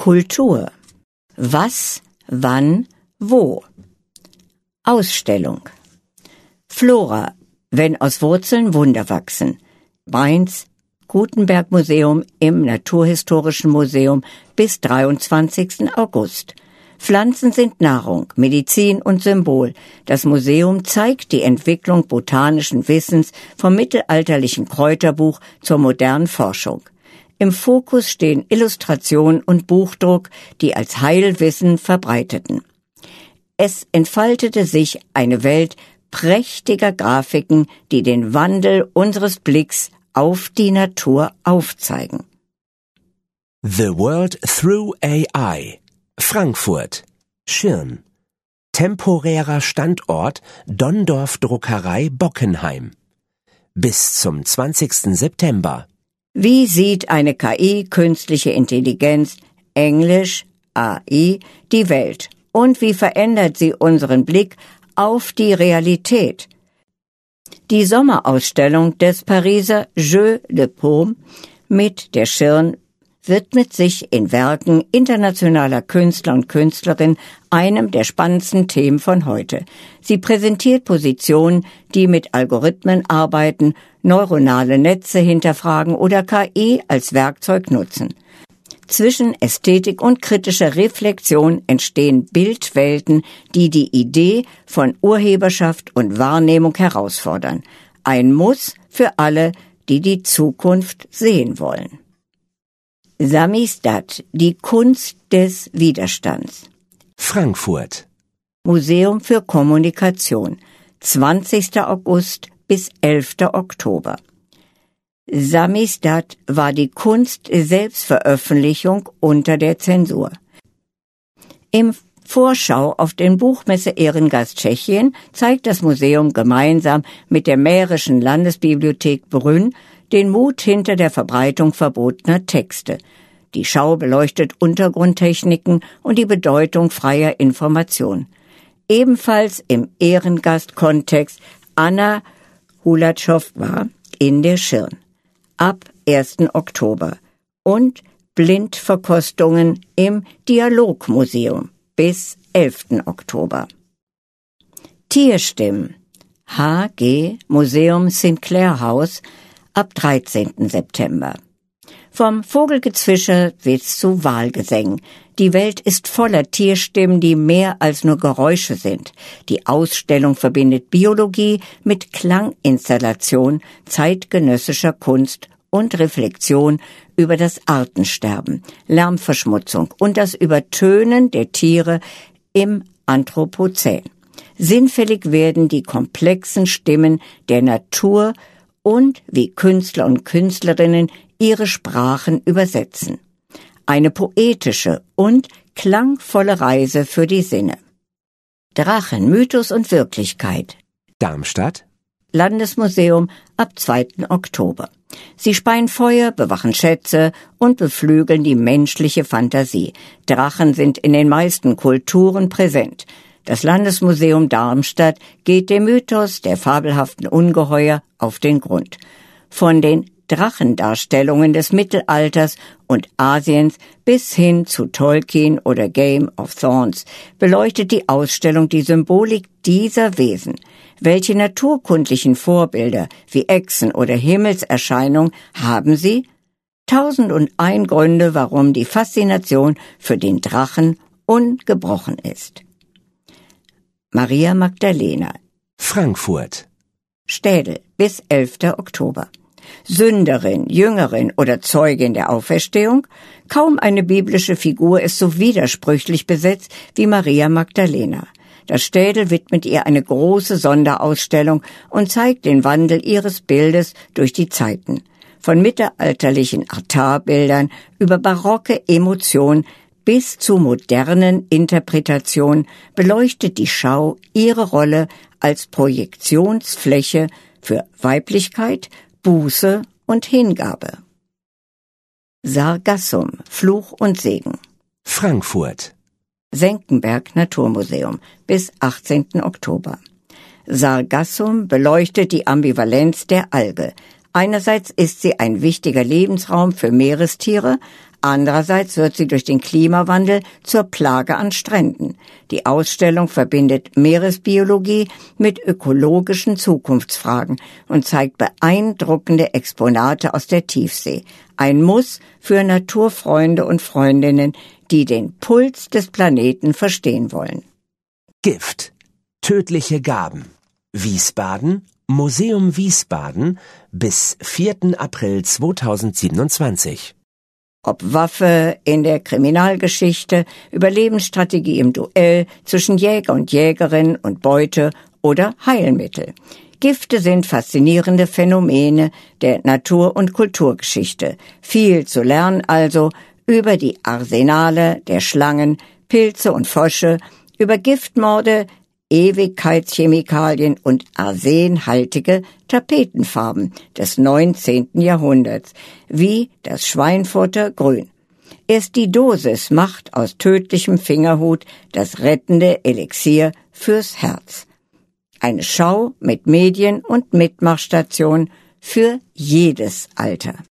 Kultur. Was, wann, wo? Ausstellung. Flora, wenn aus Wurzeln Wunder wachsen. Mainz, Gutenberg-Museum im Naturhistorischen Museum bis 23. August. Pflanzen sind Nahrung, Medizin und Symbol. Das Museum zeigt die Entwicklung botanischen Wissens vom mittelalterlichen Kräuterbuch zur modernen Forschung. Im Fokus stehen Illustration und Buchdruck, die als Heilwissen verbreiteten. Es entfaltete sich eine Welt prächtiger Grafiken, die den Wandel unseres Blicks auf die Natur aufzeigen. The World Through AI. Frankfurt. Schirn. Temporärer Standort Donndorf Druckerei Bockenheim. Bis zum 20. September. Wie sieht eine KI, künstliche Intelligenz, Englisch, AI, die Welt? Und wie verändert sie unseren Blick auf die Realität? Die Sommerausstellung des Pariser Jeux de Paume mit der Schirn widmet sich in Werken internationaler Künstler und Künstlerinnen einem der spannendsten Themen von heute. Sie präsentiert Positionen, die mit Algorithmen arbeiten, neuronale Netze hinterfragen oder KI als Werkzeug nutzen. Zwischen Ästhetik und kritischer Reflexion entstehen Bildwelten, die die Idee von Urheberschaft und Wahrnehmung herausfordern. Ein Muss für alle, die die Zukunft sehen wollen. Samisdat, die Kunst des Widerstands. Frankfurt. Museum für Kommunikation, 20. August bis 11. Oktober. Samisdat war die Kunst Selbstveröffentlichung unter der Zensur. Im Vorschau auf den Buchmesse Ehrengast Tschechien zeigt das Museum gemeinsam mit der Mährischen Landesbibliothek Brünn den Mut hinter der Verbreitung verbotener Texte. Die Schau beleuchtet Untergrundtechniken und die Bedeutung freier Information. Ebenfalls im Ehrengastkontext Anna Hulatschova in der Schirn. Ab 1. Oktober und Blindverkostungen im Dialogmuseum bis 11. Oktober. Tierstimmen HG Museum Sinclair House ab 13. September. Vom Vogelgezwitscher bis zu Walgesängen. Die Welt ist voller Tierstimmen, die mehr als nur Geräusche sind. Die Ausstellung verbindet Biologie mit Klanginstallation zeitgenössischer Kunst und Reflexion über das Artensterben, Lärmverschmutzung und das Übertönen der Tiere im Anthropozän. Sinnfällig werden die komplexen Stimmen der Natur und wie Künstler und Künstlerinnen ihre Sprachen übersetzen. Eine poetische und klangvolle Reise für die Sinne. Drachen, Mythos und Wirklichkeit. Darmstadt. Landesmuseum ab 2. Oktober. Sie speien Feuer, bewachen Schätze und beflügeln die menschliche Fantasie. Drachen sind in den meisten Kulturen präsent. Das Landesmuseum Darmstadt geht dem Mythos der fabelhaften Ungeheuer auf den Grund. Von den Drachendarstellungen des Mittelalters und Asiens bis hin zu Tolkien oder Game of Thrones beleuchtet die Ausstellung die Symbolik dieser Wesen. Welche naturkundlichen Vorbilder wie Echsen oder Himmelserscheinungen haben sie? 1001 Gründe, warum die Faszination für den Drachen ungebrochen ist. Maria Magdalena. Frankfurt. Städel bis 11. Oktober. Sünderin, Jüngerin oder Zeugin der Auferstehung? Kaum eine biblische Figur ist so widersprüchlich besetzt wie Maria Magdalena. Das Städel widmet ihr eine große Sonderausstellung und zeigt den Wandel ihres Bildes durch die Zeiten. Von mittelalterlichen Altarbildern über barocke Emotionen bis zu modernen Interpretationen beleuchtet die Schau ihre Rolle als Projektionsfläche für Weiblichkeit, Buße und Hingabe. Sargassum, Fluch und Segen. Frankfurt. Senckenberg Naturmuseum bis 18. Oktober. Sargassum beleuchtet die Ambivalenz der Alge. Einerseits ist sie ein wichtiger Lebensraum für Meerestiere, Andererseits wird sie durch den Klimawandel zur Plage an Stränden. Die Ausstellung verbindet Meeresbiologie mit ökologischen Zukunftsfragen und zeigt beeindruckende Exponate aus der Tiefsee. Ein Muss für Naturfreunde und Freundinnen, die den Puls des Planeten verstehen wollen. Gift. Tödliche Gaben. Wiesbaden, Museum Wiesbaden bis 4. April 2027. Ob Waffe in der Kriminalgeschichte, Überlebensstrategie im Duell zwischen Jäger und Jägerin und Beute oder Heilmittel. Gifte sind faszinierende Phänomene der Natur- und Kulturgeschichte. Viel zu lernen also über die Arsenale der Schlangen, Pilze und Frösche, über Giftmorde, Ewigkeitschemikalien und arsenhaltige Tapetenfarben des 19. Jahrhunderts, wie das Schweinfurter Grün. Erst die Dosis macht aus tödlichem Fingerhut das rettende Elixier fürs Herz. Eine Schau mit Medien und Mitmachstation für jedes Alter.